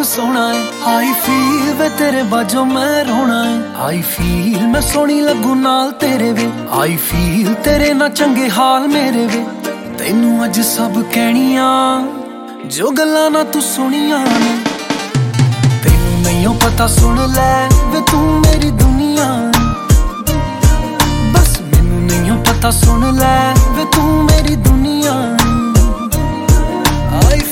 ਰੱਬ ਸੋਹਣਾ ਏ। I feel ਵੇ ਤੇਰੇ ਬਾਝੋਂ ਮੈਂ ਰੋਣਾ ਏ। I feel ਮੈਂ ਸੋਹਣੀ ਲੱਗੂ ਨਾਲ ਤੇਰੇ ਵੇ। I feel ਤੇਰੇ ਨਾਲ ਚੰਗੇ ਹਾਲ ਮੇਰੇ ਵੇ। ਤੈਨੂੰ ਅੱਜ ਸਭ ਕਹਿਣੀਆਂ ਜੋ ਗੱਲਾਂ ਨਾ ਤੂੰ ਸੁਣੀਆਂ ਨੇ। ਤੈਨੂੰ ਨਹੀਂ ਪਤਾ ਸੁਣ ਲੈ ਵੇ ਤੂੰ ਮੇਰੀ ਦੁਨੀਆ। ਬਸ ਮੈਨੂੰ ਨਹੀਂ ਪਤਾ ਸੁਣ ਲੈ ਵੇ ਤੂੰ ਮੇਰੀ ਦੁਨੀਆ। I